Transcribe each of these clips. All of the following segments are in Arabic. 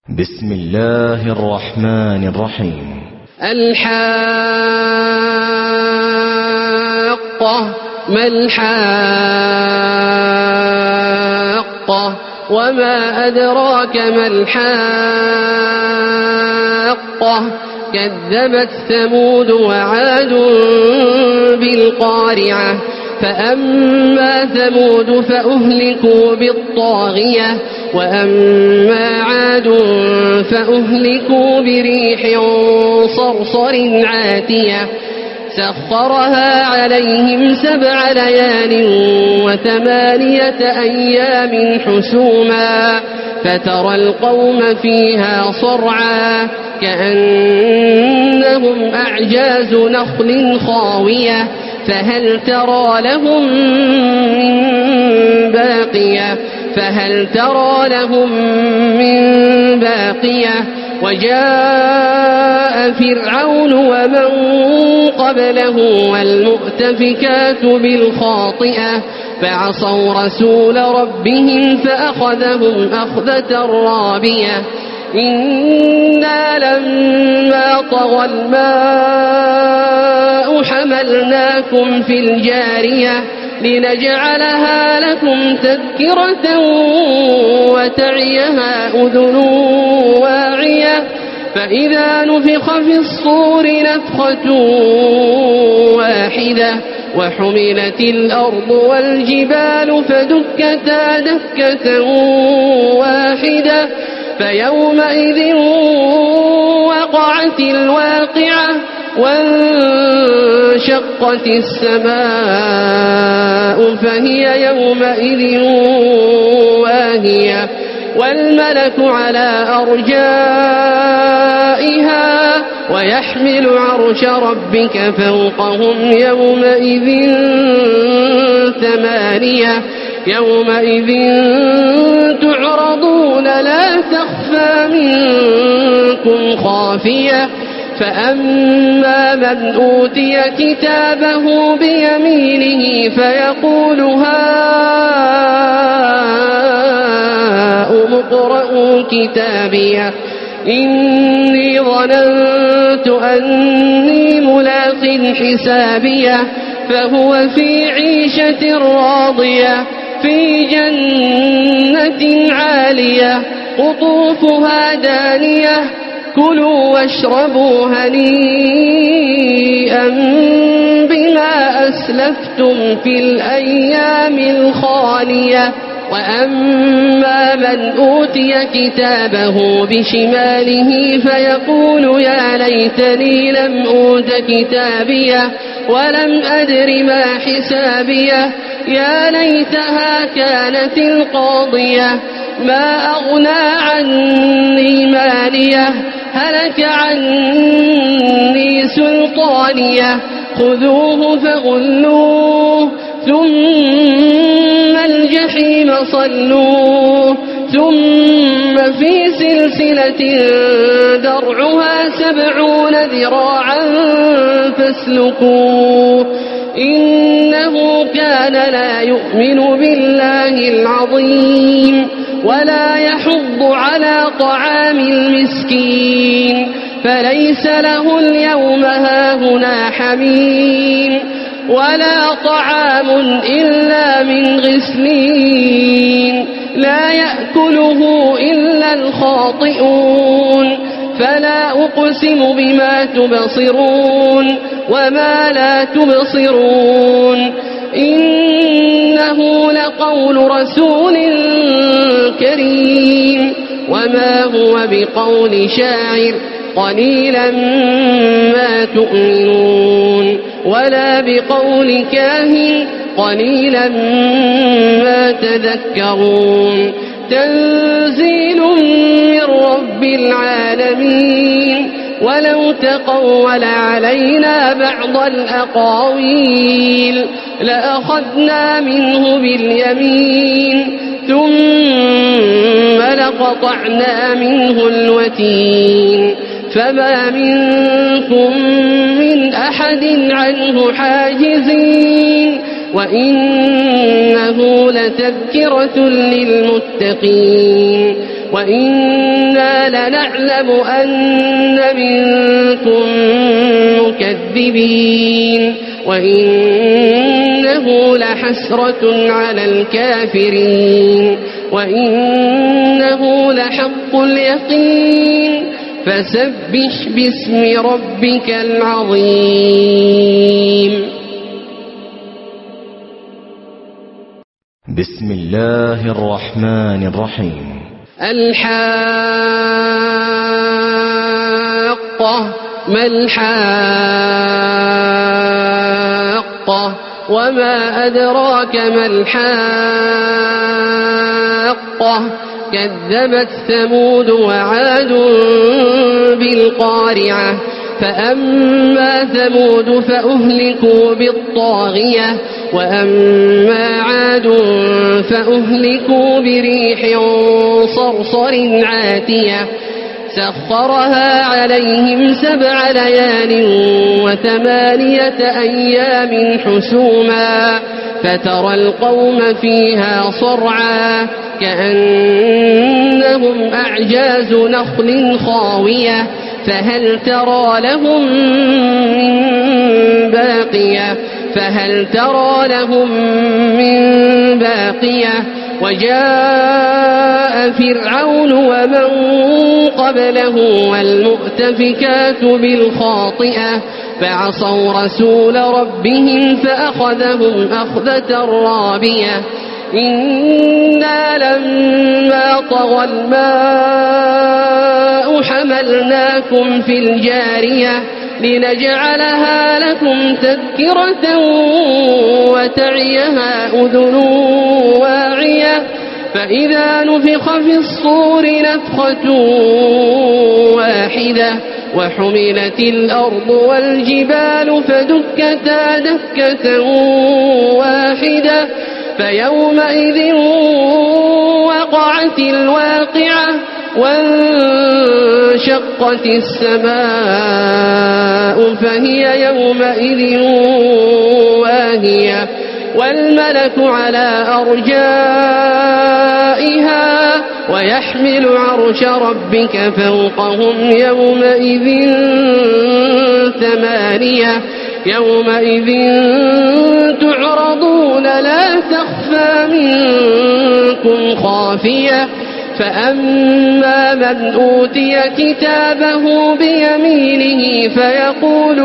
بسم الله الرحمن الرحيم. الحاقة ما الحاقة وما أدراك ما الحاقة كذبت ثمود وعاد بالقارعة فأما ثمود فأهلكوا بالطاغية وأما عاد فأهلكوا بريح صرصر عاتية سخرها عليهم 7 ليال و8 أيام حسوما فترى القوم فيها صرعا كأنهم أعجاز نخل خاوية فهل ترى لهم من باقية وجاء فرعون ومن قبله والمؤتفكات بالخاطئة فعصوا رسول ربهم فأخذهم أخذة رابية إنا لما طغى الماء حملناكم في الجارية لنجعلها لكم تذكرة وتعيها أذن واعية فإذا نفخ في الصور نفخة واحدة وحملت الأرض والجبال فدكتا دكة واحدة فيومئذ وقعت الواقعة وانشقت السماء فهي يومئذ واهية والملك على أرجائها ويحمل عرش ربك فوقهم يومئذ 8 يومئذ تعرضون لا تخفى منكم خافية فأما من أوتي كتابه بيمينه فيقول هاؤم اقرءوا كتابيه إني ظننت أني ملاق حسابيه فهو في عيشة راضية في جنة عالية قطوفها دانية كلوا واشربوا هنيئا بما أسلفتم في الأيام الخالية وأما من أوتي كتابه بشماله فيقول يا ليتني لم أوت كتابيه ولم أدر ما حسابيه يا ليتها كانت القاضية ما أغنى عني ماليه هلك عني سلطانيه خذوه فغلوه ثم الجحيم صلوه ثم في سلسلة درعها 70 ذراعا فاسلكوه إنه كان لا يؤمن بالله العظيم ولا يحض على طعام المسكين فليس له اليوم هاهنا حميم ولا طعام إلا من غسلين لا يأكله إلا الخاطئون فلا أقسم بما تبصرون وما لا تبصرون إنه لقول رسول كريم وما هو بقول شاعر قليلا ما تؤمنون ولا بقول كاهن قليلا ما تذكرون تنزيل من رب العالمين ولو تقول علينا بعض الأقاويل لأخذنا منه باليمين ثم لقطعنا منه الوتين فما منكم من أحد عنه حاجزين وإنه لتذكرة للمتقين وإنا لنعلم أن منكم مكذبين وإنه لحسرة على الكافرين وإنه لحق اليقين فسبح باسم ربك العظيم. بسم الله الرحمن الرحيم. الحاقة ما الحاقة وما أدراك ما الحاقة كذبت ثمود وعاد بالقارعة فأما ثمود فأهلكوا بالطاغية وأما عاد فأهلكوا بريح صرصر عاتية سخرها عليهم 7 ليال و8 أيام حسوما فترى القوم فيها صرعا كأنهم أعجاز نخل خاوية فهل ترى لهم من باقية وجاء فرعون ومن قبله والمؤتفكات بالخاطئة فعصوا رسول ربهم فأخذهم أخذة رابية إنا لما طغى الماء حملناكم في الجارية لنجعلها لكم تذكرة وتعيها أذن واعية فإذا نفخ في الصور نفخة واحدة وحملت الأرض والجبال فدكتا دكة واحدة فيومئذ وقعت الواقعة وانشقت السماء فهي يومئذ واهية والملك على أرجائها ويحمل عرش ربك فوقهم يومئذ 8 يومئذ تعرضون لا تخفى منكم خافية فأما من أوتي كتابه بيمينه فيقول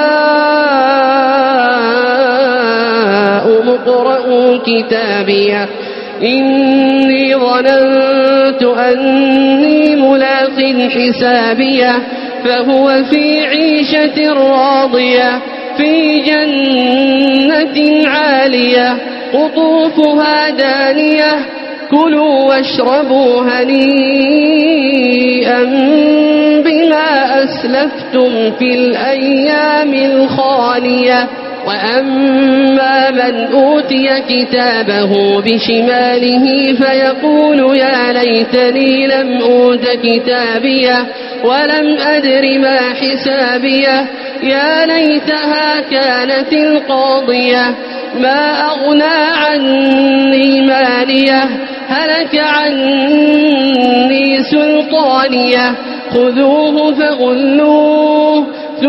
هاؤم اقرءوا كتابيه إني ظننت أني ملاق حسابيه فهو في عيشة راضية في جنة عالية قطوفها دانية كلوا واشربوا هنيئا بما أسلفتم في الأيام الخالية وأما من أوتي كتابه بشماله فيقول يا ليتني لم أوت كتابيه ولم أدر ما حسابيه يا ليتها كانت القاضية ما أغنى عني ماليه هلك عني سلطانيه خذوه فغلوه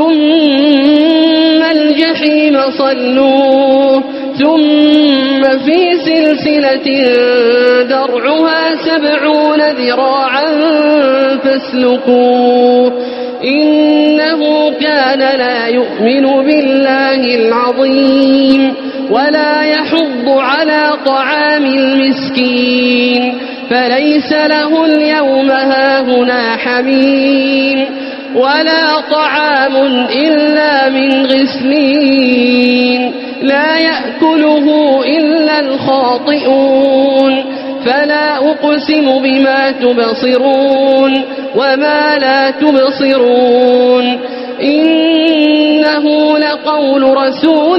ثم الجحيم صلوه ثم في سلسلة درعها 70 ذراعا فاسلكوه إنه كان لا يؤمن بالله العظيم ولا يحض على طعام المسكين فليس له اليوم هاهنا حميم ولا طعام إلا من غسلين لا يأكله إلا الخاطئون فلا أقسم بما تبصرون وما لا تبصرون إنه لقول رسول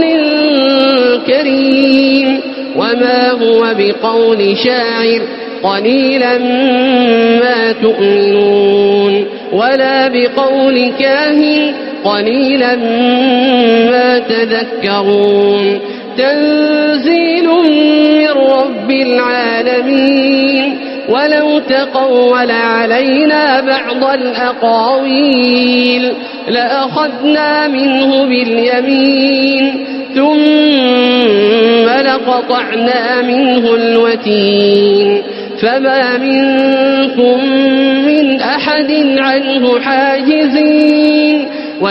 كريم وما هو بقول شاعر قليلا ما تؤمنون ولا بقول كاهن قليلا ما تذكرون تنزيل من رب العالمين ولو تقول علينا بعض الأقاويل لأخذنا منه باليمين ثم لقطعنا منه الوتين فما منكم من أحد عنه حاجزين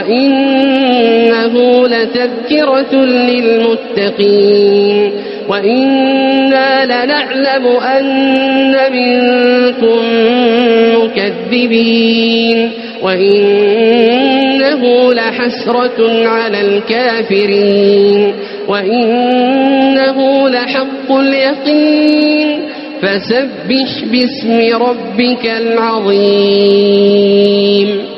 وإنه لتذكرة للمتقين وإنا لنعلم أن منكم مكذبين وإنه لحسرة على الكافرين وإنه لحق اليقين فسبح باسم ربك العظيم.